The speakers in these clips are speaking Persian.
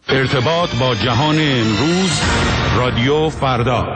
ارتباط با جهان امروز، رادیو فردا.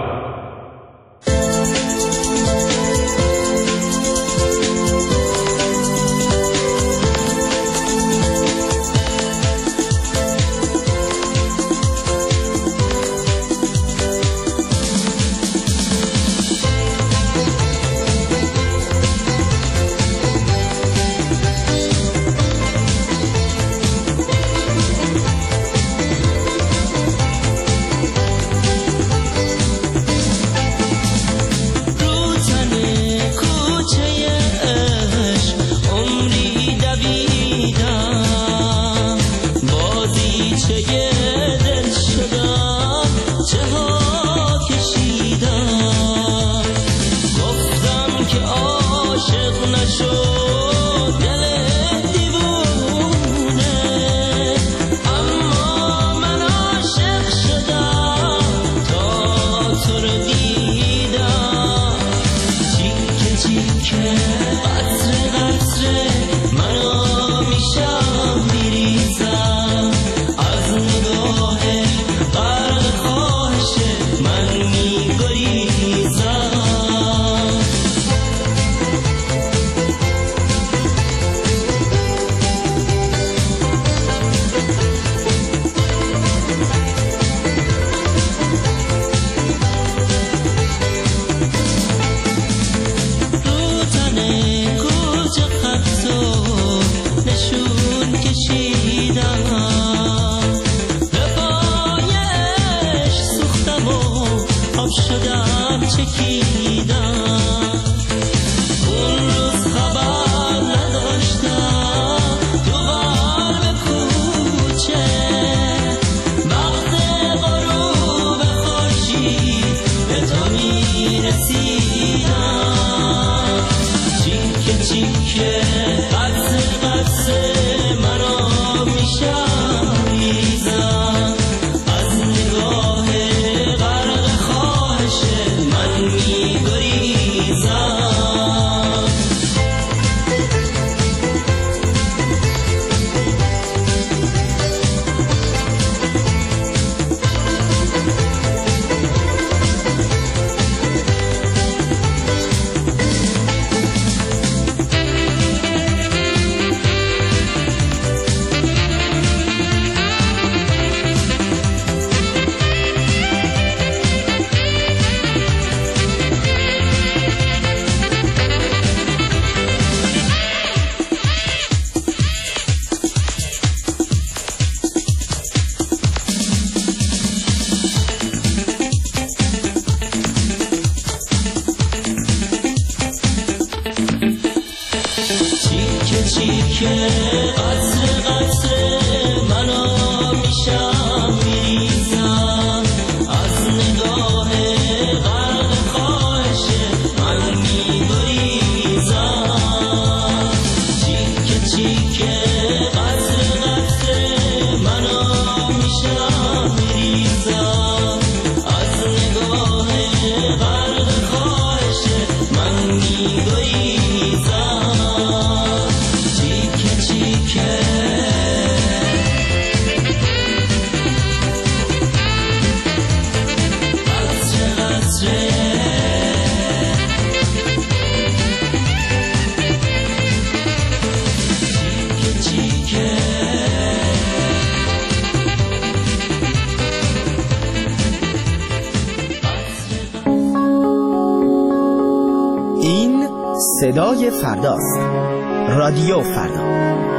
صدای فرداست. رادیو فردا.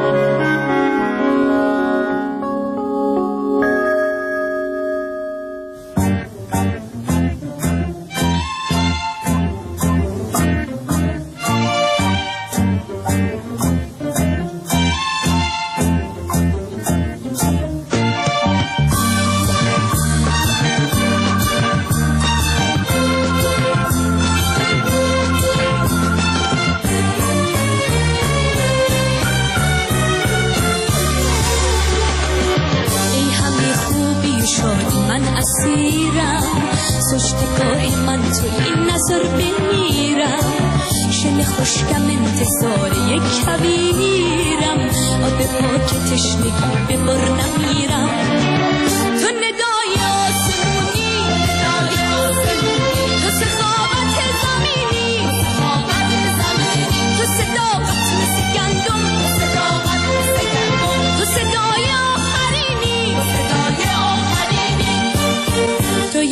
سشتکای من تو این نظر بمیرم، شل خوشکم انتصار یک کبیرم، آب پاک تشنگی به بر نمیرم.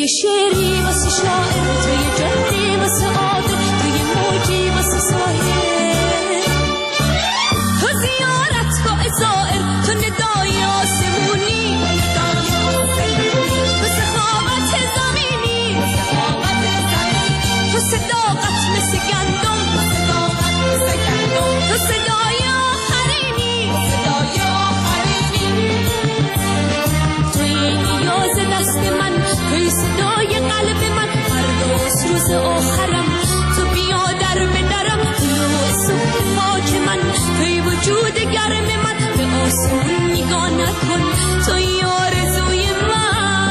توی شعری واسه شاعر، توی جاده واسه عادل، توی موجی واسه ساحل، تو زیارتگاه زائر، تو ندای آسمونی، تو سخاوت زمینی، تو صداقت مثل گندم، تو صدای آخرینی، توی نیاز دست من، توی صدای قلب من، فرداست روز آخرم، تو بیا در به درم، طلوع صبح پاک من، توی وجود گرم من، به آسمون نگاه نکن، توی آرزوی من.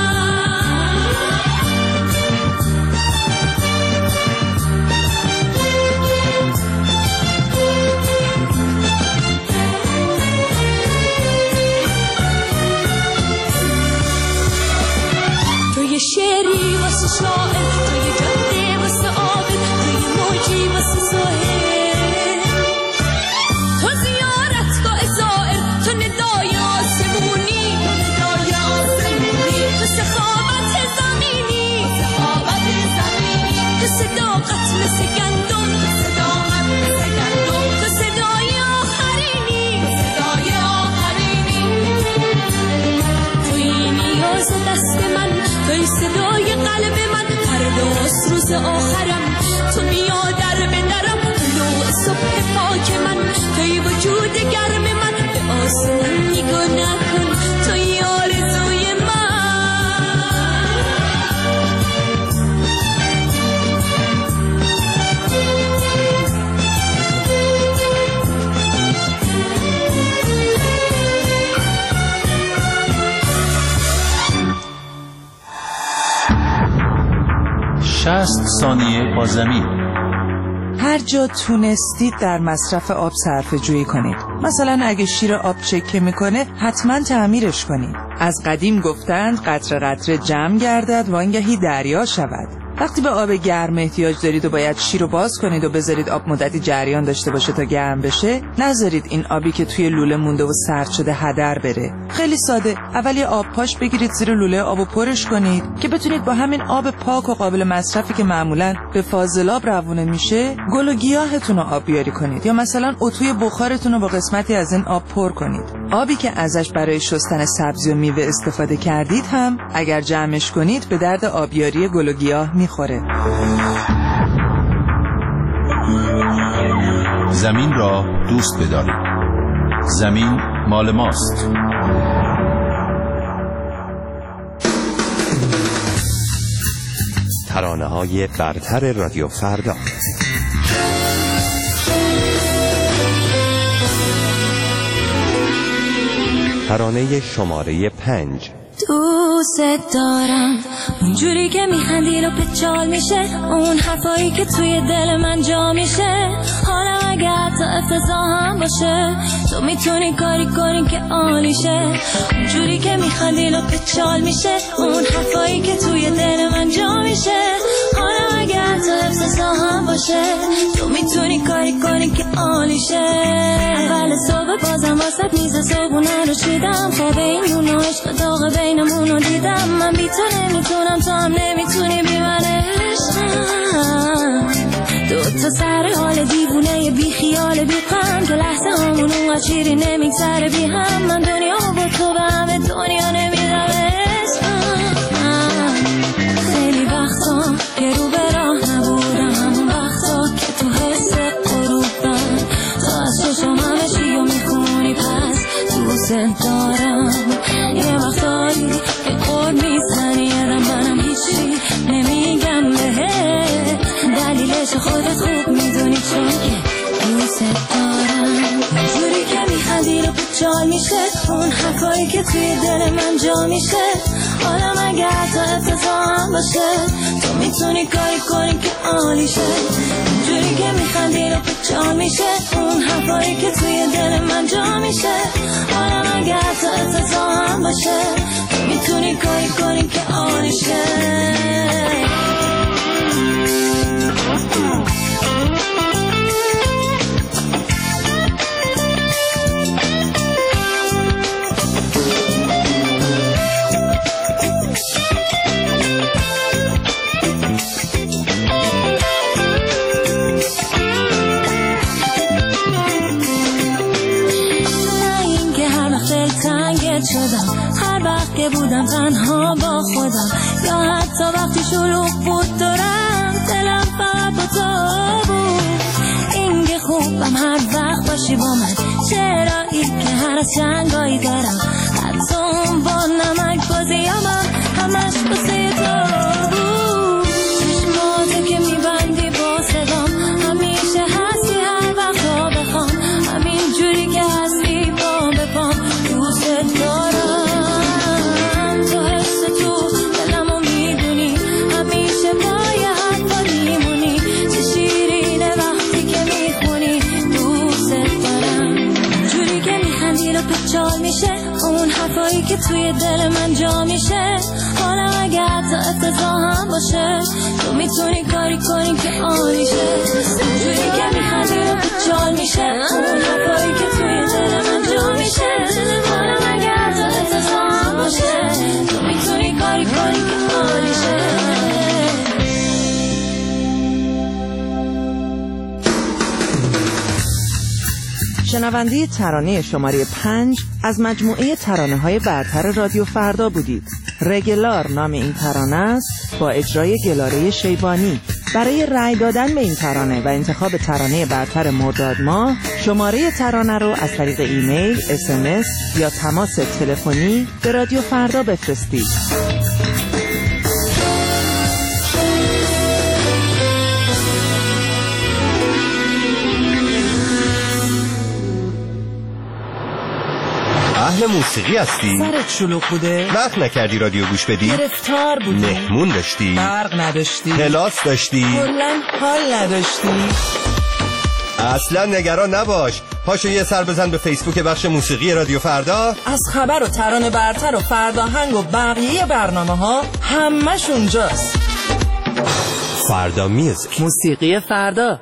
توی شعری واسه شاعر، توی جاده واسه عابر، توی موجی واسه ساحل، تو زیارتگاه زائر، تو ندای آسمونی، تو سخاوت زمینی، تو صداقت مثل گندم، تو صدای آخرینی، توی نیاز دست من، توی صدای قلب من، فرداست روز آخرم، تو بیا در به درم، طلوع صبح پاک من، توی وجود گرم من، به آسمون نگاه نکن، توی آرزوی من. شصت ثانیه با زمین. هر جا تونستید در مصرف آب صرفه جویی کنید. مثلا اگه شیر آب چکه میکنه حتما تعمیرش کنید. از قدیم گفتند قطره قطره جمع گردد وانگهی دریا شود. وقتی به آب گرم احتیاج دارید و باید شیر رو باز کنید و بذارید آب مدتی جریان داشته باشه تا گرم بشه، نذارید این آبی که توی لوله مونده و سرد شده هدر بره. خیلی ساده، اول یه آب پاش بگیرید زیر لوله آبو پرش کنید که بتونید با همین آب پاک و قابل مصرفی که معمولاً به فاضلاب روونه میشه، گل و گیاهتون رو آبیاری کنید، یا مثلا اتوی بخارتون رو با قسمتی از این آب پر کنید. آبی که ازش برای شستن سبزی و میوه استفاده کردید هم اگر جمعش کنید به درد آبیاری گل و گیاه میخوره. زمین را دوست بدارید. زمین مال ماست. ترانه‌های برتر رادیو فردا. ترانه شماره 5. دوست دارم اونجوری که میخندی رو پچال میشه، اون حرفایی که توی دل من جا میشه، حالا اگر تا افتضاح هم باشه تو میتونی کاری کنی که عالیشه. اونجوری که میخندی رو پچال میشه، اون حرفایی که توی دل من جا میشه، حالا اگر تا افتضاح هم باشه تو میتونی کاری کنی که عالیشه. اول صبح بازم واسه میز صبحونه رو چیدم، خواب این نون و عشق داغ بینمون رو دیدم. من بی تو نمیتونم، تو هم نمیتونی بی من عشقم. دوتا سر حال دیوونه بی خیال بی غم، که لحظه همون اونقدر شیری نمیگذره بی هم. من دنیا با تو به همه دنیا نمیدم عشقم. خیلی وقتا که رو به راه نبودم، همون وقتا که تو حس غروبم، تو از چشم همه چی رو میخونی پس دوست دارم. یه وقتایی که قول میزنی منم هیچی نمیگم بهت، دلیلش خودت خوب میدونی چون که دوست دارم. اونجوری که میخندی رو پچال میشه، اون حرفایی که توی دل من جا میشه، حالا مگر تا افتضاح هم باشه تو میتونی کاری کنی که عالیشه. اونجوری که میخندی رو پچال میشه، اون حرفایی که توی دل من جا میشه، حالا مگر تا افتضاح هم باشه تو میتونی کاری کنی که عالیشه. شدم هر وقت که بودم تنها با خودم، یا حتی وقتی شلوغ بود دورم دلم فقط با تو بود. این که خوبم هر وقت باشی با من، چرایی که هر از چنگایی دارم، حتی اون با نمک بازیامم همش بسه تو بود. چشماتو که میبندی با صدام، همیشه هستی هر وقت ها بخوام، همین جوری که هستی با بپام دوست دارم. تو حس تو دلمو میدونی، همیشه با یه حرفا میمونی، چه شیرینه وقتی که میخونی دوست دارم. جوری که میخندی رو پیچال میشه اون حرفایی که توی دل من جا میشه، حالا اگه حتی افتضاح هم باشه تو میتونی کاری کنی که عالیشه. جوری که میخندی رو پیچال میشه اون حرفایی که توی دل من جا میشه، حالا اگه حتی افتضاح هم باشه تو میتونی کاری کنی که عالیشه. شنونده ترانه شماره 5 از مجموعه ترانه‌های برتر رادیو فردا بودید. رگلار نام این ترانه است با اجرای گلاره شیبانی. برای رأی دادن به این ترانه و انتخاب ترانه برتر مرداد ماه، شماره ترانه رو از طریق ایمیل، SMS یا تماس تلفنی به رادیو فردا بفرستید. اهل موسیقی هستی؟ سرت شلوغ بوده؟ وقت نکردی رادیو گوش بدی؟ گرفتار بودی؟ مهمون داشتی؟ برق نداشتی؟ کلاس داشتی؟ کلاً حال نداشتی؟ اصلا نگران نباش، پاشو یه سر بزن به فیسبوک بخش موسیقی رادیو فردا. از خبر و ترانه برتر و فرداهنگ و بقیه برنامه ها همش اونجاست. فردا میوزیک، موسیقی فردا.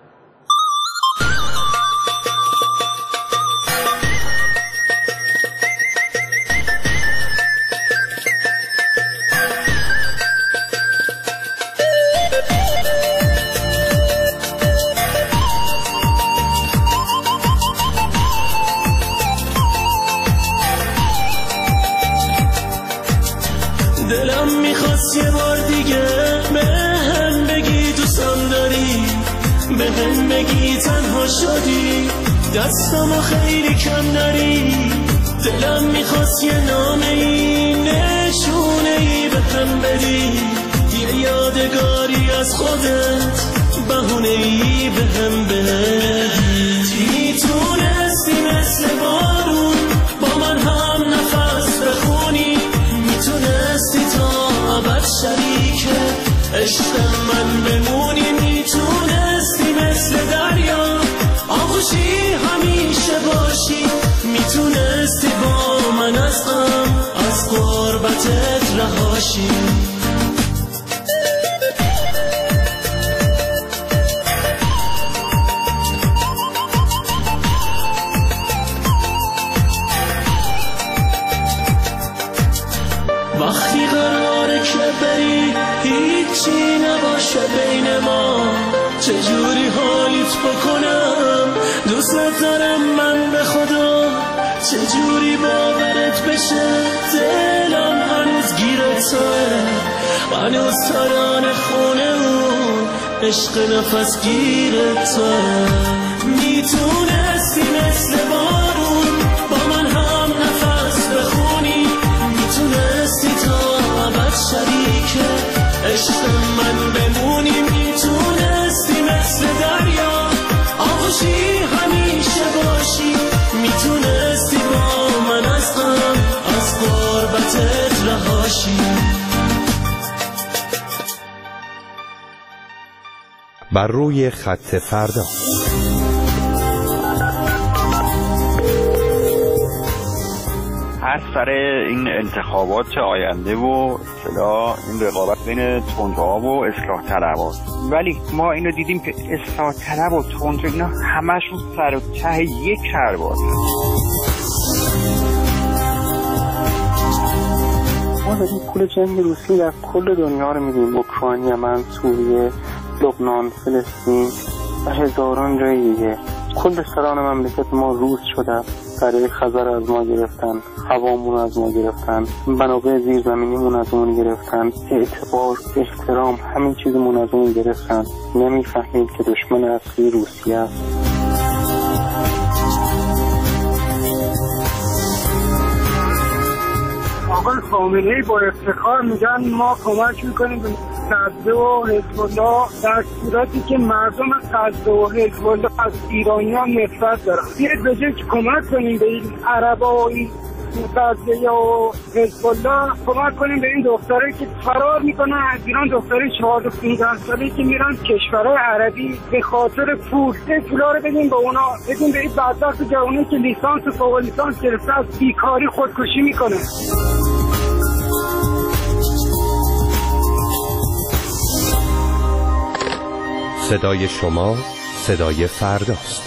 دلم میخواست یه بار دیگه به هم بگی دوستم داری، به هم بگی تنها شدی، دستمو خیلی کم داری. دلم میخواست یه نامه‌ای نشونه‌ای به هم بدی، یه یادگاری از خودت بهونه‌ای به هم بدی. میتونستی مثل بارون با من هم نفس بخونی، میتونستی تا ابد شریک عشق من بمونی، میتونستی مثل دریا آغوشی همیشه باشی، میتونستی با من از غم از غربتت رهاشی. وقتی قراره که بری هیچی نباشه بین ما، چجوری حالیت بکنم دوست دارم من به خدا، چجوری باورت بشه دلم هنوز گیرت توه، هنوز ترانه خونه و عشق نفس گیرت توه. میتونستی مثل بارون با من هم نفس بخونی، میتونستی تا ابد شریک عشق من بمونی، میتونستی مثل دریا آغوشی همیشه باشی، میتونستی با من از غم از غربتت رهاشی. بر روی خط فردا. هر سر این انتخابات آینده و اصطلاح این رقابت بین تندروها و اصلاح طلبها، ولی ما اینو دیدیم که اصلاح طلب و تندرو اینا همشون سر و ته یک کرباس. ما داریم پول جنگ روسی در کل دنیا رو میدیم، اوکراین، یمن، سوریه، لبنان، فلسطین و هزاران جای دیگه. کل سران مملکت ما روز شده، دریای خزر از ما گرفتن، هوامون از ما گرفتن، منابع زیرزمینیمون از اون گرفتن، اعتبار، احترام، همین چیزمون از اون گرفتن. نمیفهمید که دشمن اصلی روسیه است. آقای خامنه‌ای با افتخار میگن ما کمک میکنیم به غزه و حزب الله، در صورتی که مردم غزه و حزب الله از ایرانیان نفرت دارن. بیاید به جای که کمک کنیم به این عربا و این غزه و حزب الله، کمک کنیم به این دخترایی که فرار میکنن از ایران، دخترای 14-15 ساله‌ای که میرن کشورهای عربی به خاطر پول. این پولا رو بدیم به اونا، بدیم به این بدبخت جوانی که لیسانس و فوق لیسانس گرفته از بیکاری خودکشی میکنه. صدای شما صدای فرداست.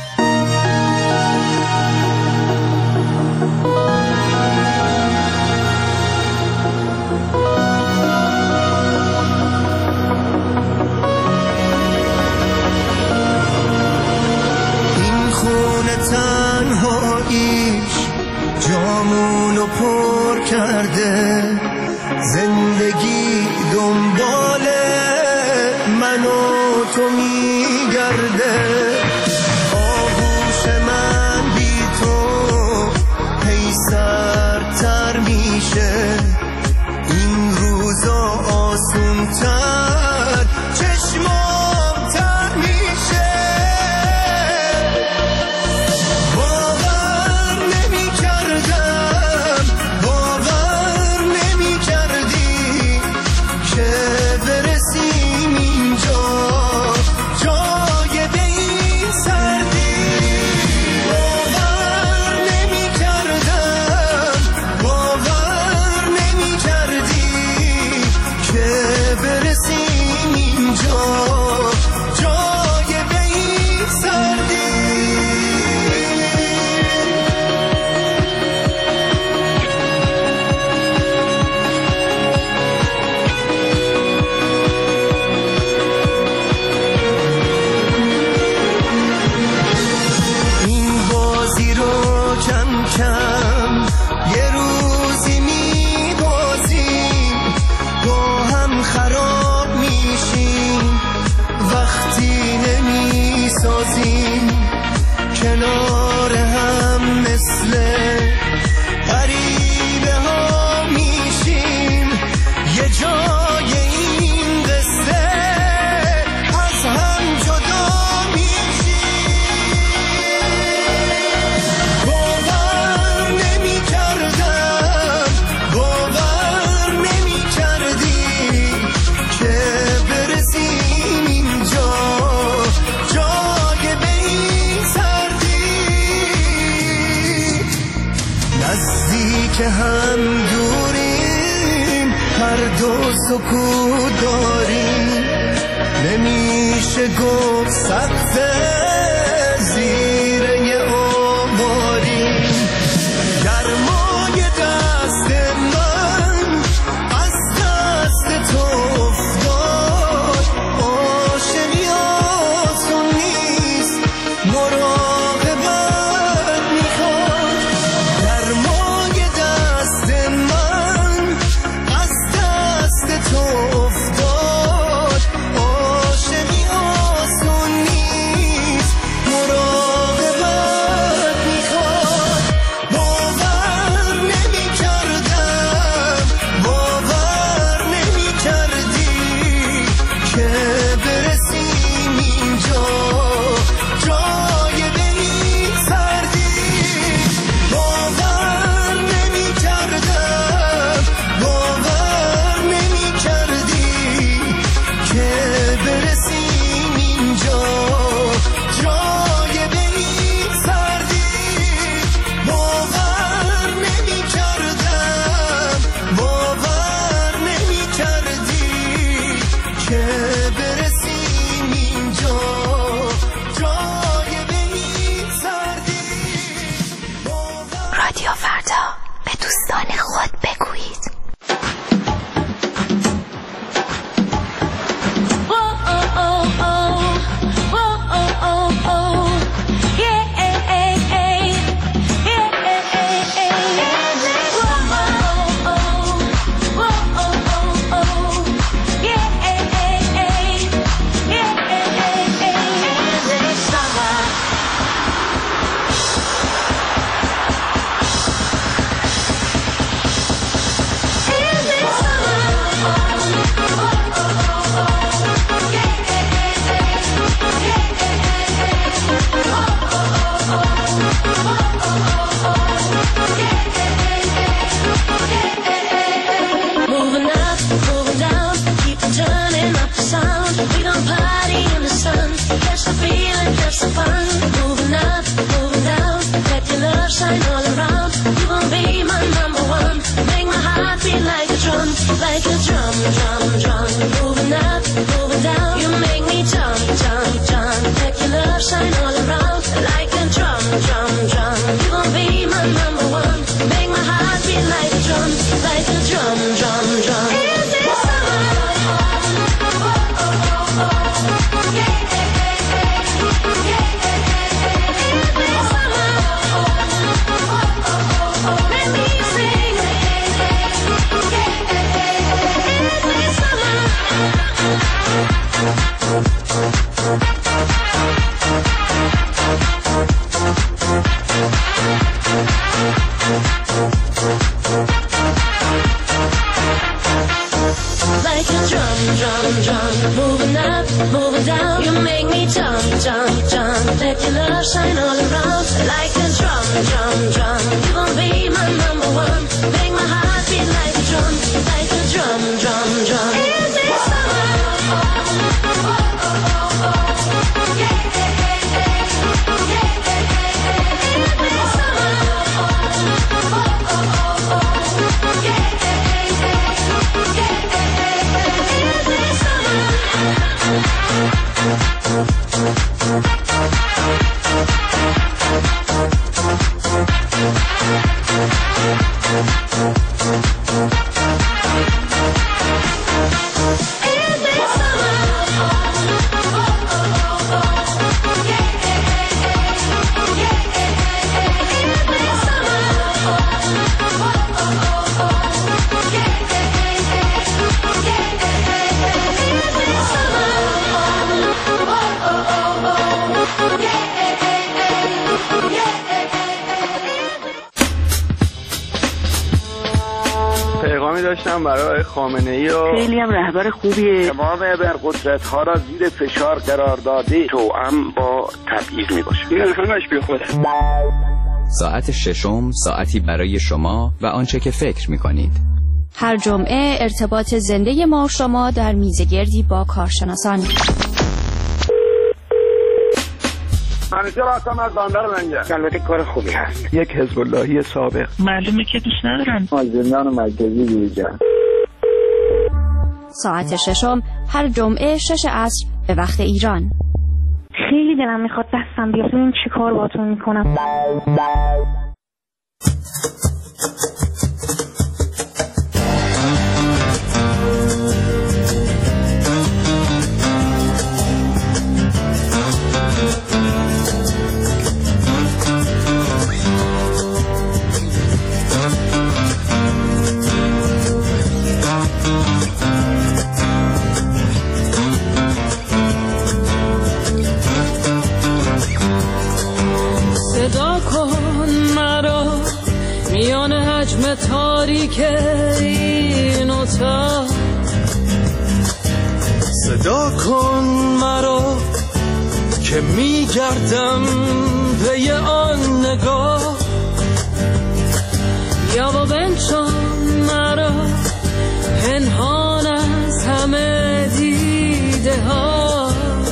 این خونه تنهاییش جامونو پر کرده، زندگی دنبال من و تو میگرده. آغوش من بی تو هی سردتر میشه، این روزا آسونتر چشمام تر میشه. باور نمی کردم، باور نمی کردی که برسیم اینجا، جای به این سردی. باور نمی کردم، باور نمی کردی که برسیم اینجا، جای به این سردی. این بازی رو کم کم یه روزی میبازیم، با هم خراب میشیم وقتی نمیسازیم کنار هم. مثل غریبه ها میشیم یه جای این قصه، از هم جدا میشیم. باور نمی کردم، باور نمی کردی که برسیم اینجا، جای به این سردی. نزدیک هم دوریم، هر دو سکوت داریم، نمیشه گفت سقف زیر یه آواریم. گرمای دست من از دست تو افتاد، عاشقی آسون نیست، مراقبت میخواد. گرمای دست من از دست تو افتاد، عاشقی آسون نیست، مراقبت like a drum, drum, drum. Moving up, moving down. You make me jump, jump, jump. Let your love shine all around like a drum, drum, drum. You gon' be my number one. Make my heart beat like a drum, like a drum, drum, drum. Is it summer? Like a drum, drum, drum. Moving up, moving down. You make me jump, jump, jump. Let your love shine all around like a drum, drum, drum. You gon' be my number one. Make my heart beat like a drum, like a drum, drum, drum. Is it summer? داشتم برای خامنه‌ای و خیلی هم رهبر خوبیه. تمام ابرقدرت‌ها را زیر فشار قرار داده توأم با تبعیض میباشه. این همش بی خوده. ساعت ششم ساعتی برای شما و آنچه که فکر میکنید. هر جمعه ارتباط زنده ما و شما در میزگردی با کارشناسان. همیشه راستم از باندر منگه. البته کار خوبی هست. یک حزب اللهی سابق. معلومه که دوست ندارن. از زندان مرکزی بیرون. ساعت ششم هر جمعه 6 عصر به وقت ایران. خیلی دلم میخواد دستم بیاد ببین چی کار باتون میکنم. تاریک این اتاق صدا کن مرا که میگردم پی آن نگاه یا با بنشان مرا پنهان از همه دیده ها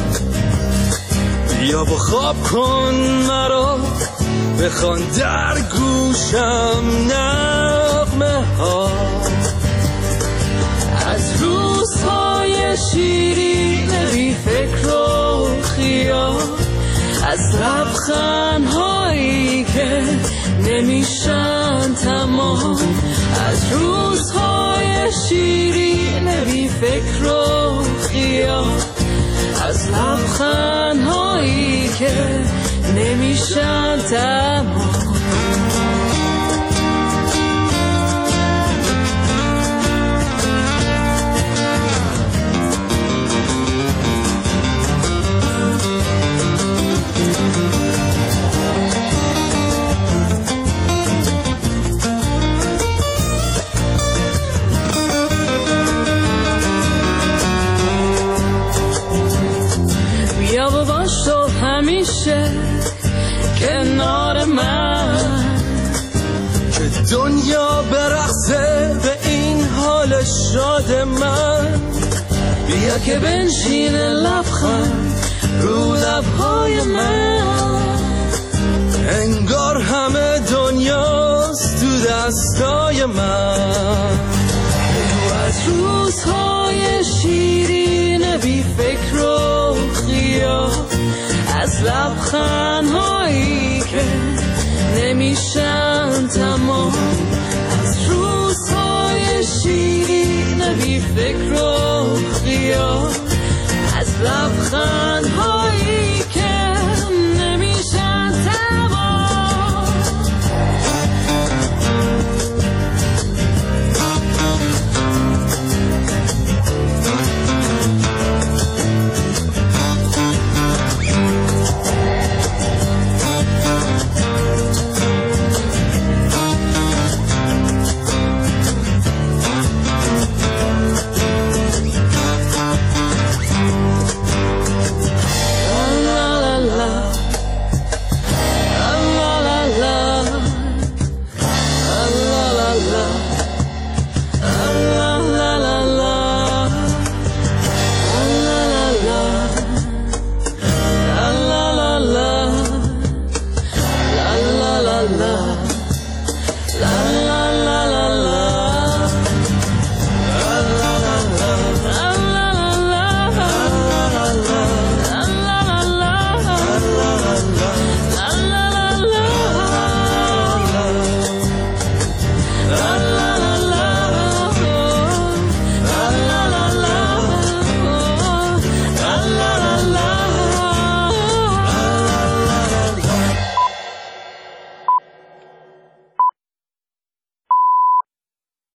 یا با خواب کن مرا بخوان در گوشم نغمه ها از روزهای شیرین بی فکر و خیال از لبخندهایی که نمیشن تمام از روزهای شیرین بی فکر و خیال از لبخندهایی که نمیشن تمام بیا و باش تو همیشه کنار من که دنیا برقصه به این حال شاد من بیا که بنشین لبخند رو لبهای من انگار همه دنیاست تو دستای من از روزهای شیرین بی فکر و خیال، از لبخندها